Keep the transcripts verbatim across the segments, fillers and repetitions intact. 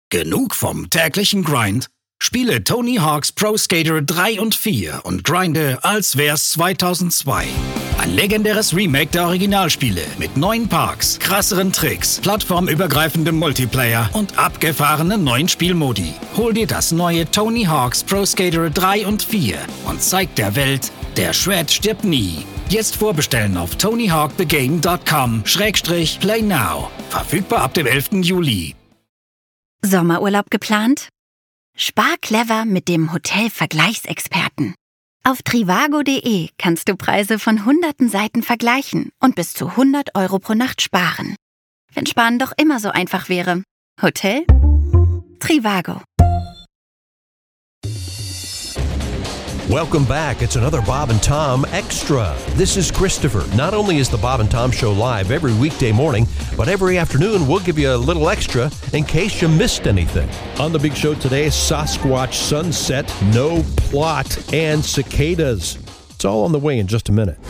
Genug vom täglichen Grind? Spiele Tony Hawk's Pro Skater drei und vier und grinde, als wär's zweitausendzwei. Ein legendäres Remake der Originalspiele mit neuen Parks, krasseren Tricks, plattformübergreifendem Multiplayer und abgefahrenen neuen Spielmodi. Hol dir das neue Tony Hawk's Pro Skater drei und vier und zeig der Welt, der Shred stirbt nie. Jetzt vorbestellen auf tony hawk the game dot com slash play now. Verfügbar ab dem elften Juli. Sommerurlaub geplant? Spar clever mit dem Hotel-Vergleichsexperten. Auf trivago punkt de kannst du Preise von hunderten Seiten vergleichen und bis zu hundert Euro pro Nacht sparen. Wenn Sparen doch immer so einfach wäre. Hotel? Trivago. Welcome back. It's another Bob and Tom Extra. This is Christopher. Not only is the Bob and Tom Show live every weekday morning, but every afternoon we'll give you a little extra in case you missed anything. On the big show today, Sasquatch sunset, no plot, and cicadas. It's all on the way in just a minute.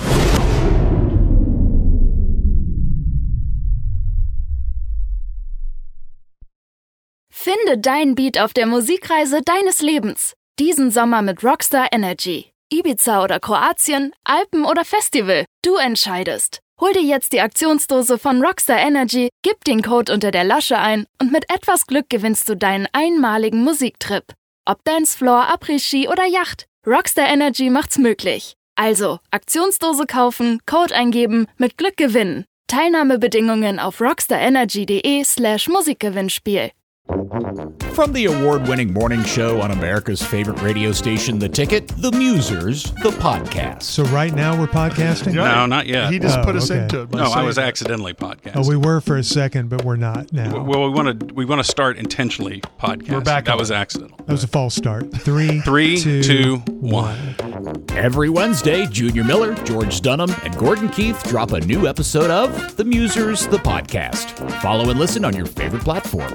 Finde deinen Beat auf der Musikreise deines Lebens. Diesen Sommer mit Rockstar Energy. Ibiza oder Kroatien, Alpen oder Festival. Du entscheidest. Hol dir jetzt die Aktionsdose von Rockstar Energy, gib den Code unter der Lasche ein und mit etwas Glück gewinnst du deinen einmaligen Musiktrip. Ob Dancefloor, Après-Ski oder Yacht, Rockstar Energy macht's möglich. Also, Aktionsdose kaufen, Code eingeben, mit Glück gewinnen. Teilnahmebedingungen auf rockstarenergy.de slash Musikgewinnspiel. From the award-winning morning show on America's favorite radio station, The Ticket, The Musers, the podcast. So right now we're podcasting? No, not yet. He just Oh, put us okay. into it. by No, I saying was that. accidentally podcasting. Oh, we were for a second, but we're not now. Well, we want to we want to start intentionally podcasting. We're back That on. was accidental. That was a false start. Three, Three, two, two, one. Every Wednesday, Junior Miller, George Dunham, and Gordon Keith drop a new episode of The Musers, the podcast. Follow and listen on your favorite platform.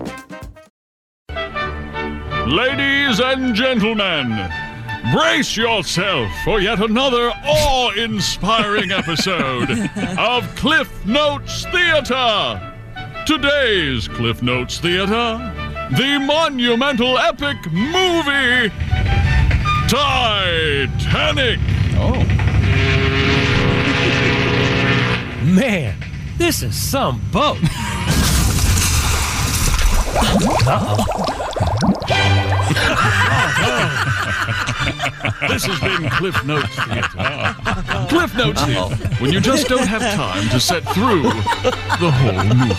Ladies and gentlemen, brace yourself for yet another awe-inspiring episode of Cliff Notes Theater. Today's Cliff Notes Theater, the monumental epic movie Titanic. Oh. Man, this is some boat. Uh-oh. This has been Cliff Notes Theater. Cliff Notes Theater, when you just don't have time to set through the whole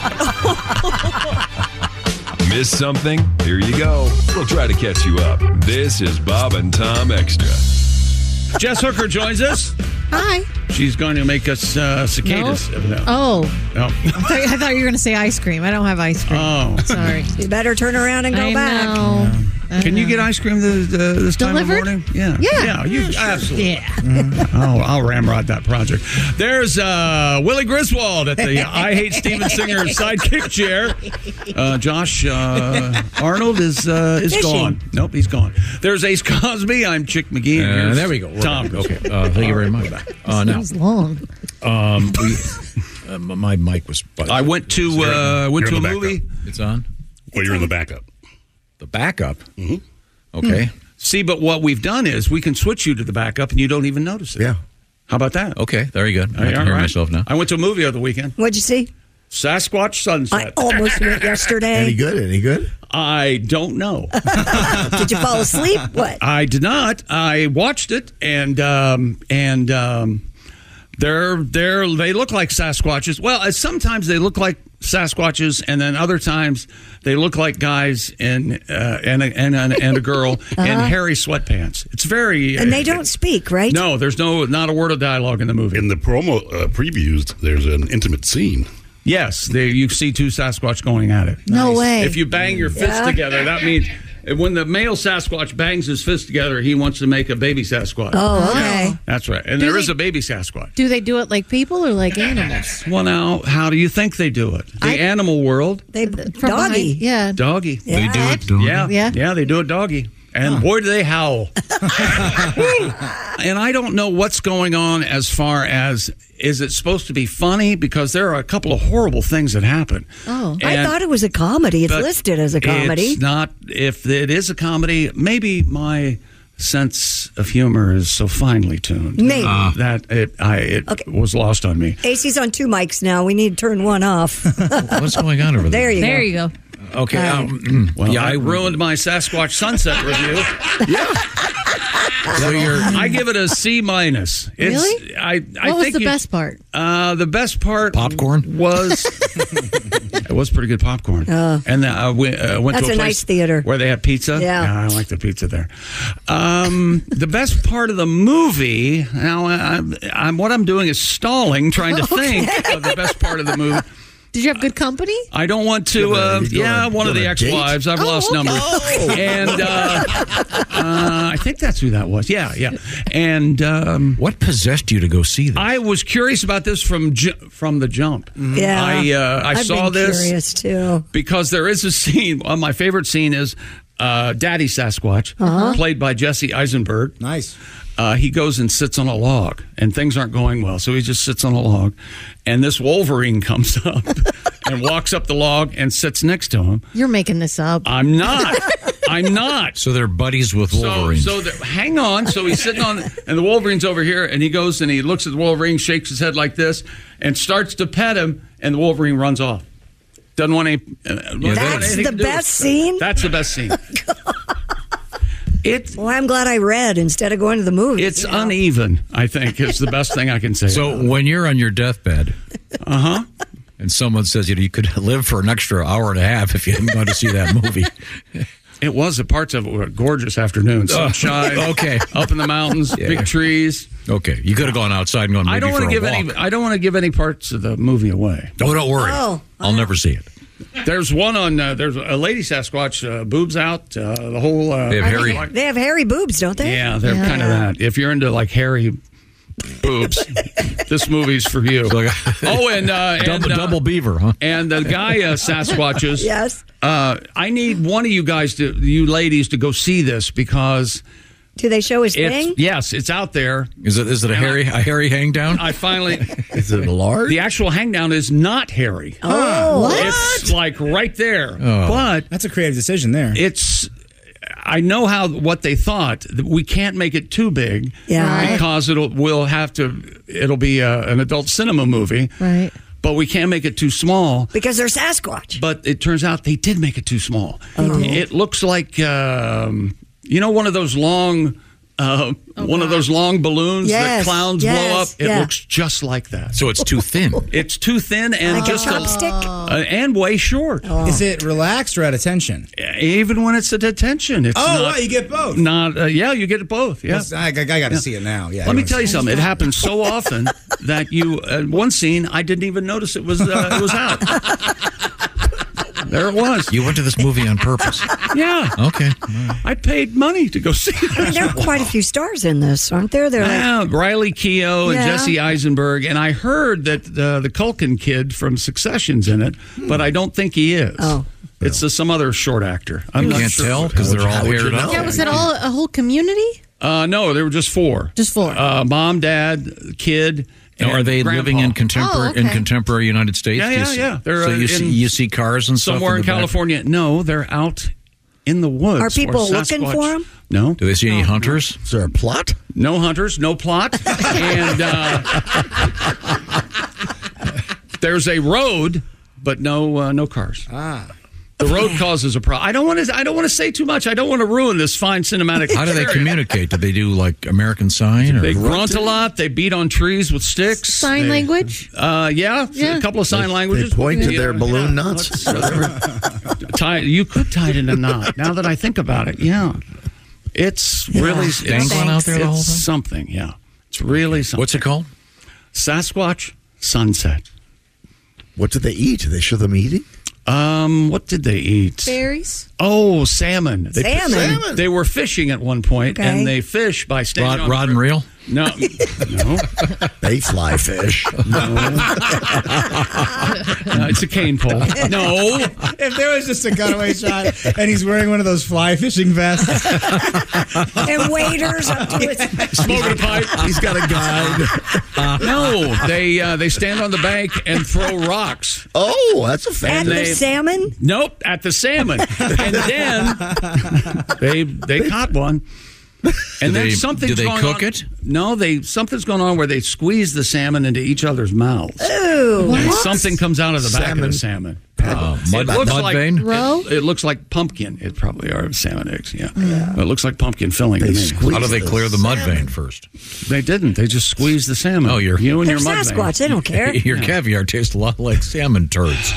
movie. Miss something? Here you go. We'll try to catch you up. This is Bob and Tom Extra. Jess Hooker joins us. Hi. She's going to make us uh, cicadas. No? Oh. No. I, thought, I thought you were going to say ice cream. I don't have ice cream. Oh. Sorry. You better turn around and go I back. Know. I Can know. you get ice cream this, uh, this time Delivered? of morning? Yeah. Yeah. Yeah, you, Yeah, sure. absolutely. Yeah. Mm, I'll, I'll ramrod that project. There's uh, Willie Griswold at the I Hate Steven Singer sidekick chair. Uh, Josh uh, Arnold is uh, is Fishing. gone. Nope, he's gone. There's Ace Cosby. I'm Chick McGee. and Uh, here's there we go. We're Tom. back. Okay. Uh, thank you very much. Uh, now, Seems long. um, we, uh, my mic was. I went to uh, went to a You're in the movie. It's on. Well, you're in the backup. The backup. Mm-hmm. Okay. See, but what we've done is we can switch you to the backup and you don't even notice it. Yeah. How about that? Okay. Very good. I All can hear right. myself now. I went to a movie over the weekend. What'd you see? Sasquatch Sunset. I almost went yesterday. Any good? Any good? I don't know. Did you fall asleep? What? I did not. I watched it, and um, and um, they're they're they look like Sasquatches. Well, uh, sometimes they look like Sasquatches, and then other times they look like guys and uh, and a, and a, and a girl Uh-huh. in hairy sweatpants. It's very And they don't speak, right? No, there's no not a word of dialogue in the movie. In the promo uh, previews, there's an intimate scene. Yes, they, you see two Sasquatch going at it. No way. If you bang your fists Yeah. together, that means when the male Sasquatch bangs his fists together, he wants to make a baby Sasquatch. Oh, okay. That's right. And Do there is they- a baby Sasquatch. Do they do it like people or like animals? Well, now, how do you think they do it? The I- animal world, They From doggy. behind- Yeah. doggy. Yeah. They do it. Dog. Yeah, Yeah. yeah, they do it doggy. And boy, do they howl. And I don't know what's going on as far as, is it supposed to be funny? Because there are a couple of horrible things that happen. Oh, I And- thought it was a comedy. It's but listed as a comedy. It's not. If it is a comedy, maybe my sense of humor is so finely tuned Maybe. uh, that it, I, it Okay. was lost on me. A C's on two mics now. We need to turn one off. What's going on over there? There you There go. you go. Okay. All Um, Well, yeah, I I ruined my Sasquatch Sunset review. So you're, I give it a C minus. It's, Really? I, I What was think the you- best part? Uh, the best part Popcorn? was it was pretty good popcorn. Uh, and then I went, uh, went That's to a, a place nice theater. where they had pizza. Yeah. I like the pizza there. Um, the best part of the movie. Now, I, I'm what I'm doing is stalling, trying to think of the best part of the movie. Did you have good company? I don't want to. Uh, you yeah, going- one of going the on a date? ex-wives. I've Oh, lost okay. numbers. And uh, uh, I think that's who that was. Yeah, yeah. And um, what possessed you to go see this? I was curious about this from ju- from the jump. Yeah. I uh, I I've saw been this curious too. because there is a scene. Well, my favorite scene is uh, Daddy Sasquatch, Uh-huh. played by Jesse Eisenberg. Nice. Uh, he goes and sits on a log, and things aren't going well. So he just sits on a log, and this Wolverine comes up and walks up the log and sits next to him. You're making this up. I'm not. I'm not. So they're buddies with Wolverine. So, so the, hang on. So he's sitting on, and the Wolverine's over here, and he goes and he looks at the Wolverine, shakes his head like this, and starts to pet him, and the Wolverine runs off. Doesn't want any. Uh, doesn't want That's anything the to do with best it. scene? That's the best scene. It. Well, I'm glad I read instead of going to the movie. It's uneven, I think, is the best thing I can say. So when you're on your deathbed, uh huh, and someone says you know, you could live for an extra hour and a half if you hadn't gone to see that movie. It was. The parts of it were a gorgeous afternoon. Sunshine. Okay. Up in the mountains, Yeah. big trees. Okay, you could have gone outside and gone. Maybe I don't want to give any. I don't want to give any parts of the movie away. Oh, don't worry. Oh, I'll never see it. There's one on. Uh, there's a lady Sasquatch, uh, boobs out. Uh, the whole. Uh, They have hairy- like- They have hairy boobs, don't they? yeah, they're kind of that. If you're into like hairy boobs, this movie's for you. Oh, and, uh, and Double, uh, double beaver, huh? and the guy uh, Sasquatches. Yes. Uh, I need one of you guys to, you ladies, to go see this because Do they show his it's thing? yes, it's out there. Is it is it a And hairy I- a hairy hang down? I finally. Is it large? The actual hangdown is not hairy. Oh, what? It's like right there. Oh. But That's a creative decision there. it's I know how what they thought. We can't make it too big, Yeah. Right. because it'll we'll have to. It'll be a, an adult cinema movie, Right. but we can't make it too small. Because they're Sasquatch. But it turns out they did make it too small. It looks like um, you know one of those long. Uh, one of those long balloons Yes, that clowns blow up. yes, It yeah. looks just like that. So it's too thin. It's too thin and Like a just chopstick? uh, and way short. Is it relaxed or at attention? Even when it's at detention, it's Oh, not, wow, you get both. Not uh, yeah, you get both. Yeah. Yes, I, I, got to see it now. Yeah. Let me tell you something. It happens so often that you uh, one scene I didn't even notice it was uh, it was out. There it was. You went to this movie on purpose. Yeah. Okay. I paid money to go see I mean, it. there are quite a few stars in this, aren't there? They're like, Yeah, Riley Keough and Yeah. Jesse Eisenberg, and I heard that uh, the Culkin kid from Succession's in it, but I don't think he is. Oh. It's uh, some other short actor. I'm You not can't sure. tell because they're all How would you haired up. know? Yeah, was it all a whole community? Uh, no, there were just four. Just four. Uh, mom, dad, kid. Now, are they grandpa. living in contemporary Oh, okay. in contemporary United States? Yeah, Do you yeah, see- yeah. They're, so uh, you see in- you see cars and stuff somewhere in, the back? California? No, they're out in the woods. Are people or looking Sasquatch- for 'em? No, Do they see any hunters? Is there a plot? no hunters, no plot, and uh, there's a road, but no uh, no cars. Ah. The road causes a problem. I don't want to. I don't want to say too much. I don't want to ruin this fine cinematic. How do they experience. communicate? Do they do like American Sign? Or? They grunt a lot. They beat on trees with sticks. Sign They- language? Uh, yeah, Yeah. a couple of sign languages. They point to Yeah, their yeah, balloon yeah. nuts. Let's, uh, tie, you could tie it in a knot. Now that I think about it, yeah, it's really it's, Dangling out there the whole it's time? something. Yeah, it's really something. What's it called? Sasquatch Sunset. What did they eat? Did they show them eating? Um, what did they eat? Berries? Oh, salmon. They, Salmon. They were fishing at one point, Okay. and they fish by standing Rod, on rod the and river. reel? No, no. They fly fish. No. No, it's a cane pole. No. If there was just a cutaway shot and he's wearing one of those fly fishing vests and waders up to his smoking a pipe, he's got a guide. Uh, no, they uh, they stand on the bank and throw rocks. Oh, that's a fan. At the salmon? Nope, at the salmon. And then they they caught one. And Do then they- something's do they going cook on. it? No, they something's going on where they squeeze the salmon into each other's mouths. Ooh. And something comes out of the back of the salmon. Uh, mud, it looks mud like vein? It, it looks like pumpkin. It probably are salmon eggs. Yeah, But it looks like pumpkin filling. They to me. squeeze How do they the clear the mud salmon. vein first? They didn't. They just squeezed the salmon. Oh, you're you and They're your mud vein. Sasquatch. They don't care. Your caviar tastes a lot like salmon turds.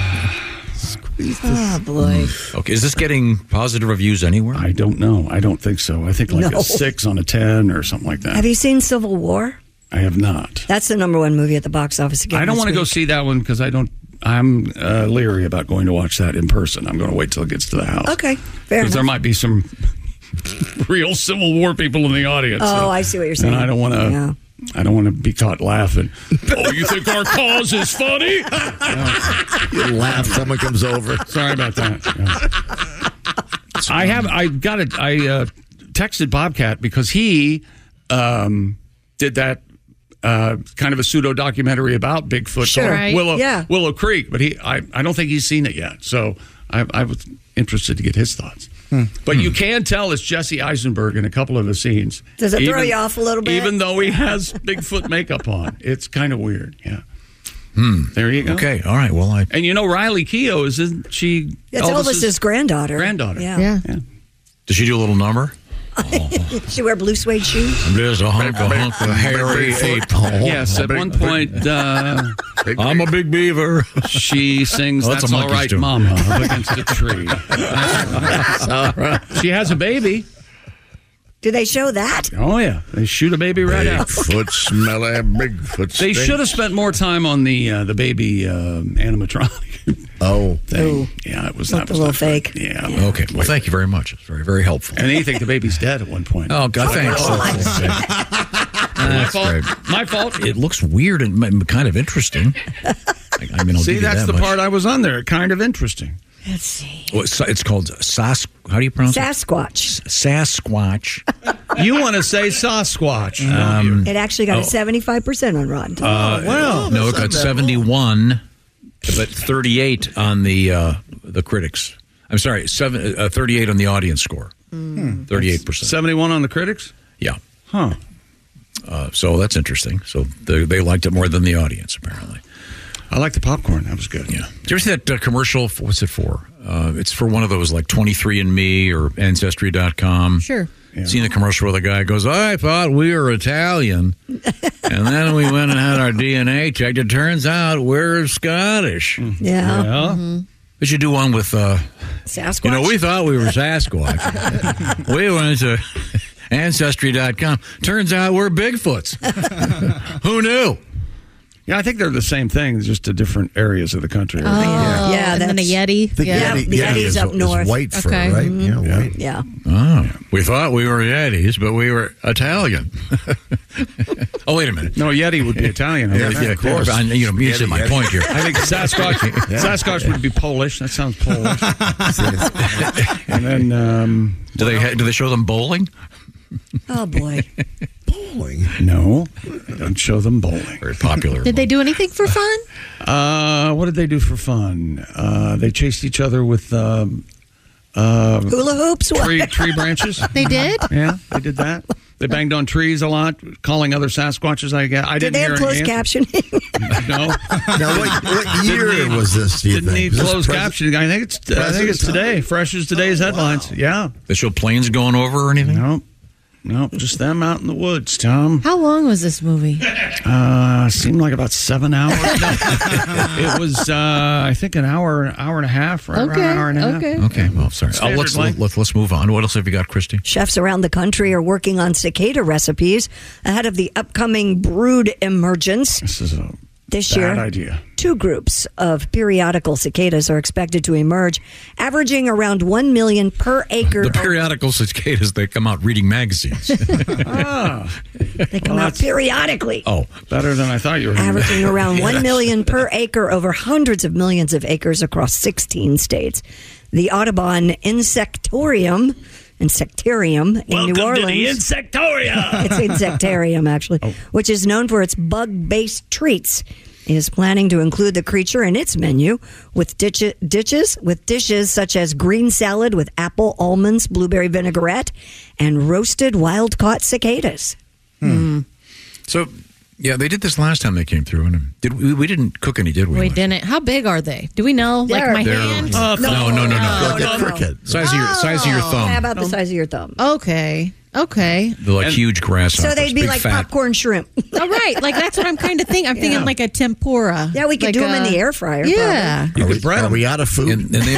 Oh, boy. Okay, is this getting positive reviews anywhere? I don't know. I don't think so. I think like No. a six on a ten or something like that. Have you seen Civil War? I have not. That's the number one movie at the box office again. I don't this want to go week. see that one because I don't. I'm uh, leery about going to watch that in person. I'm going to wait till it gets to the house. Okay, fair Because there enough. might be some real Civil War people in the audience. Oh, so- I see what you're saying. And I don't want to. Yeah. I don't want to be caught laughing. Oh, you think our cause is funny? You laugh, someone comes over. Sorry about that. Yeah. I have. I got it. I uh, texted Bobcat because he um, did that uh, kind of a pseudo documentary about Bigfoot. Sure. called Right. Willow Yeah. Willow Creek, but he. I, I don't think he's seen it yet. So I, I was interested to get his thoughts. But you can tell it's Jesse Eisenberg in a couple of the scenes. Does it throw you off a little bit? Even though he has Bigfoot makeup on, it's kind of weird. Yeah. Hmm. There you go. Okay, all right. Well, I And you know Riley Keough, isn't she? It's Elvis's granddaughter. Granddaughter. Yeah. Yeah. Does she do a little number? She wear blue suede shoes. There's a hunk, a hunk of hairy ape. Yes, at one point, uh, I'm a big beaver. she sings Oh, that's That's a All monkey's Right, tune. Mama, up against a tree. That's all right. She has a baby. Do they show that? Oh, yeah. They shoot a baby right out. Bigfoot, smelly Bigfoot. They stink. should have spent more time on the uh, the baby uh, animatronic Oh. thing. Yeah, it was Looked that a was little not fun. fake. Yeah. Okay, well, thank you very much. It's very, very helpful. And then you think the baby's dead at one point. Oh, God, thanks. My That's fault. great. My fault. It looks weird and m- kind of interesting. I, I mean, I'll See, give you that's that the much. part I was on there. Kind of interesting. Let's see. Well, it's, it's called Sas. How do you pronounce Sasquatch. it? Sasquatch. You want to say Sasquatch. Um, It actually got oh. a seventy-five percent on Rotten Tomatoes. Uh, wow. No, it got seventy-one, but thirty-eight on the uh, the critics. I'm sorry, seven, uh, thirty-eight on the audience score. thirty-eight percent. seventy-one on the critics? Yeah. Huh. Uh, so that's interesting. So they, they liked it more than the audience, apparently. I like the popcorn. That was good. Yeah. Did you ever see that uh, commercial? For, what's it for? Uh, it's for one of those like twenty-three and me or Ancestry dot com. Sure. Yeah. Seen the commercial where the guy goes, I thought we were Italian. And then we went and had our D N A checked. It turns out we're Scottish. Yeah. Yeah. We should do one with, uh, Sasquatch. you know, we thought we were Sasquatch. We went to Ancestry dot com. Turns out we're Bigfoots. Who knew? Yeah, I think they're the same thing, just to different areas of the country. Oh, Yeah, yeah. And then a that's- Yeti. The yeah. Yeti, the Yeti Yeti's is, up is north. white fur, Okay. right? Mhm. Yeah, white. Yeah. Oh, we thought we were Yetis, but we were Italian. Oh, wait a minute. No, Yeti would be Italian. I Yeah, think. yeah, of course. I, you know, you said my Yeti. point here. I think Sasquatch Sasquatch would be Polish. That sounds Polish. And then, um, Do they ha- do they show them bowling? Oh, boy. Bowling. no, they don't show them bowling. Very popular. Did they do anything for fun? Uh, what did they do for fun? Uh, they chased each other with um, uh, Hula hoops? What? tree tree branches. They did? Yeah, they did that. They banged on trees a lot, calling other Sasquatches. I guess I Did didn't they hear have any closed answer. captioning? No, Now, what, what year Didn't need- was this, do you didn't think? need Was this closed pres- captioning. I think it's I think it's President's today, fresh as today's headlines. Yeah, They show planes going over or anything? no, no, just them out in the woods. Tom, How long was this movie? uh, seemed like about seven hours. It was, uh, I think, an hour, an hour and a half, right around Okay. an hour and a half. Okay. Okay, well, sorry. Oh, Standard let's, length. let's let's move on. What else have you got, Christy? Chefs around the country are working on cicada recipes ahead of the upcoming brood emergence. This is a This Bad year, idea. two groups of periodical cicadas are expected to emerge, averaging around one million per acre. The periodical cicadas, they come out reading magazines. Ah. They come Well, out that's- periodically. Oh, better than I thought you were gonna do. Averaging around one Yes. million per acre over hundreds of millions of acres across sixteen states. The Audubon Insectorium, Insectarium in Welcome New Orleans. to the Insectorium. It's Insectarium, actually, Oh. which is known for its bug-based treats. Is planning to include the creature in its menu with ditch- ditches with dishes such as green salad with apple, almonds, blueberry vinaigrette, and roasted wild-caught cicadas. Hmm. So, yeah, they did this last time they came through, and did we, we didn't cook any, did we? We didn't. How big are they? Do we know? Like They're- my They're- hand? Uh, no, no, no, no. no, Like a no, no. cricket. Size of your size of your Oh, thumb. How about the size of your thumb? Okay. Okay. They're like huge grasshoppers. So they'd be big like fat. popcorn shrimp. All right. Like that's what I'm kind of thinking. I'm thinking Yeah. like a tempura. Yeah, we could Like do them in a- the air fryer. Yeah. probably. Are we, are we out of food? And, and they,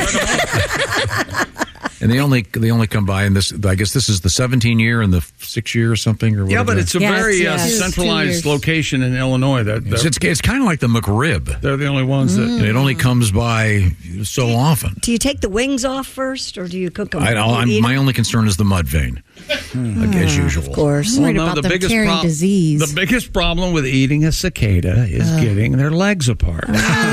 and they only they only come by in this. I guess this is the seventeen year and the six year or something or Yeah, whatever. but it's a Yeah, very it's- uh, yeah. It's two centralized years. location in Illinois. That It's, it's, it's kind of like the McRib. They're the only ones that. And it only comes by so often. Do you take the wings off first, or do you cook them? I don't, I'm, my only concern is the mud vein, like, as usual. Of course. I'm worried about the them biggest carrying prob- disease. The biggest problem with eating a cicada is getting their legs apart.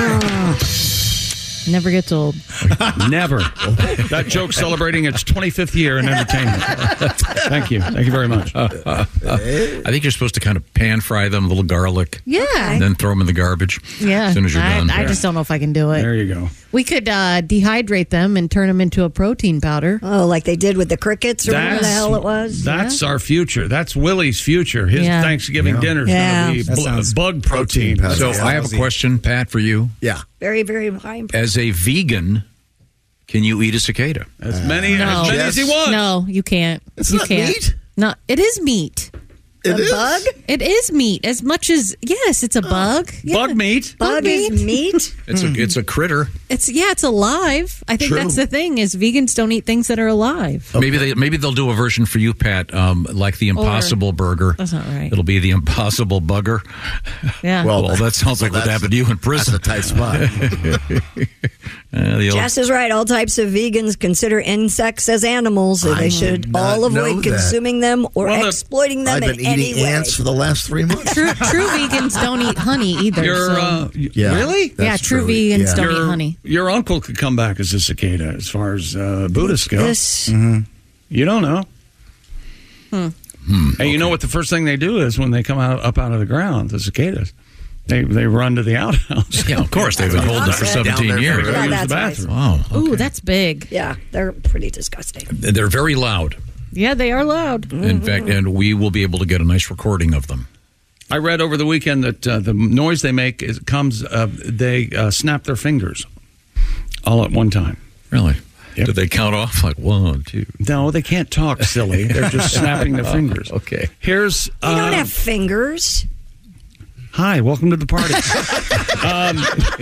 Never gets old. Never. That joke celebrating its twenty-fifth year in entertainment. Thank you. Thank you very much. I think you're supposed to kind of pan fry them, a little garlic, Yeah. and then throw them in the garbage. Yeah. As soon as you're I, done. I just don't know if I can do it. There you go. We could uh, dehydrate them and turn them into a protein powder. Oh, like they did with the crickets or whatever the hell it was. That's our future. That's Willie's future. His Yeah. Thanksgiving Yeah. dinner's Yeah. going to That be bl- sounds bug protein. protein So Yeah. I have a question, Pat, for you. Yeah. Very, very high. in- As a vegan, can you eat a cicada? As many, No. as, many as he wants. No, you can't. It's you not can't. meat? No, it is meat. It a is? bug? It is meat. As much as yes, it's a bug. Yeah. Bug meat. Bug is meat? It's a it's a critter. It's yeah, it's alive. I think True. that's the thing is vegans don't eat things that are alive. Maybe they maybe they'll do a version for you, Pat, um, like the Impossible Burger. That's not right. It'll be the Impossible Bugger. Yeah. Well, that sounds like what that's- happened to you in prison. That's a tight spot. Uh, the old- Jess is right. All types of vegans consider insects as animals, so I they should did not all know avoid that. consuming them or Well, the- exploiting them I've in been any eating way. ants for the last three months. True, true vegans don't eat honey either. Your, so- uh, y- Yeah. Really? yeah, That's true true. vegans Yeah. don't your, eat honey. your uncle could come back as a cicada as far as uh, Buddhists go. This You don't know. Hmm. Hey, you know what the first thing they do is when they come out up out of the ground, the cicadas, they they run to the outhouse. Yeah, of course. They've been holding it for Down seventeen there years. for- Yeah, Use that's the nice. bathroom. Wow. Ooh, that's big. Yeah, they're pretty disgusting. They're very loud. Yeah, they are loud. In fact, and we will be able to get a nice recording of them. I read over the weekend that uh, the noise they make is comes. Uh, they uh, snap their fingers all at one time. Really? Yep. Did they count off like one, two? No, they can't talk, silly. They're just snapping their fingers. Okay. Here's. They don't uh, have fingers. Hi, welcome to the party. um,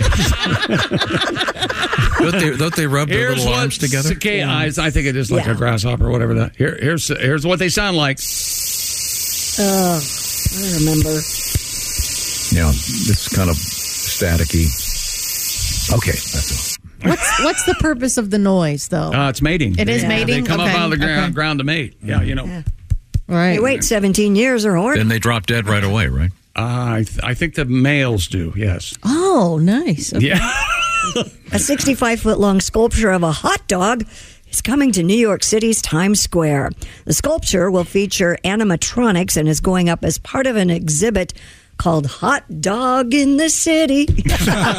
Don't they, don't they rub their here's little what arms together? cicada eyes. I think it is like Yeah. a grasshopper or whatever. That. Here, here's here's what they sound like. Oh, I remember. Yeah, it's kind of staticky. Okay, that's all. What's what's the purpose of the noise though? Uh, it's mating. It is They- mating? They come up Okay, out of the ground, okay. ground to mate. Yeah, you know. Yeah. right. Hey, wait, seventeen years or horny. Then they drop dead right away, right? Uh, I th- I think the males do. Yes. Oh, nice. Okay. Yeah. A sixty-five foot long sculpture of a hot dog is coming to New York City's Times Square. The sculpture will feature animatronics and is going up as part of an exhibit called Hot Dog in the City. The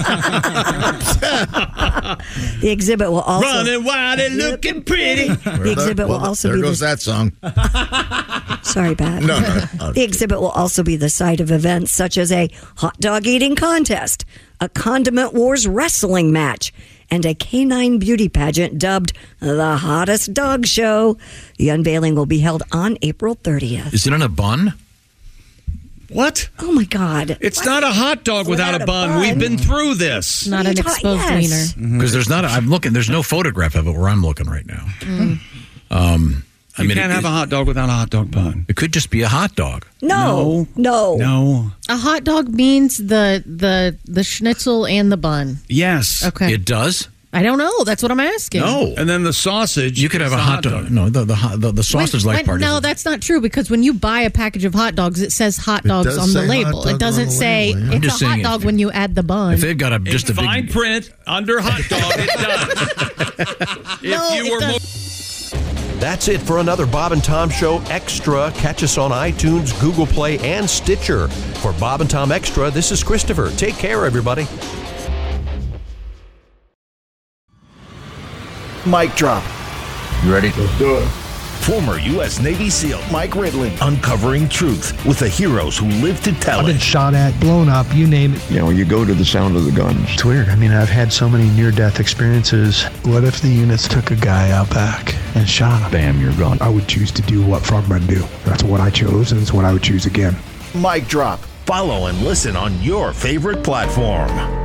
exhibit will also Running wild and looking pretty. The exhibit will also there be goes the, that song. Sorry, Pat. No, no. The exhibit will also be the site of events such as a hot dog eating contest, a Condiment Wars wrestling match, and a canine beauty pageant dubbed the Hottest Dog Show. The unveiling will be held on April thirtieth. Is it in a bun? What? Oh, my God. It's not a hot dog without, Without a a bun. bun. We've been through this. Not What are an you ta- exposed yes. wiener. Because there's not. A, I'm looking. There's no photograph of it where I'm looking right now. Mm. Um, I you mean, can't it, have a hot dog without a hot dog bun. It could just be a hot dog. No, no, no. A hot dog means the the the schnitzel and the bun. Yes. Okay. It does? I don't know. That's what I'm asking. No. And then the sausage. You could have is a the hot dog. No, the the, hot- the, the sausage like Wait, part. No, is that's not true because when you buy a package of hot dogs, it says hot It dogs does on the say hot label. dog It doesn't on the say label, yeah. I'm it's just a hot saying dog if- when you add the bun. If they've got a just a big fine print under hot dog, it does. if No, you it were does- mo- That's it for another Bob and Tom Show Extra. Catch us on iTunes, Google Play, and Stitcher. For Bob and Tom Extra, this is Christopher. Take care, everybody. Mic drop. You ready? Let's do it. Former U S Navy SEAL Mike Ridley uncovering truth with the heroes who live to tell I've been it. shot at, blown up, you name it. You know, you go to the sound of the guns. It's weird. I mean, I've had so many near-death experiences. What if the units took a guy out back and shot him? Bam, you're gone. I would choose to do what frogmen do. That's what I chose, and it's what I would choose again. Mic drop. Follow and listen on your favorite platform.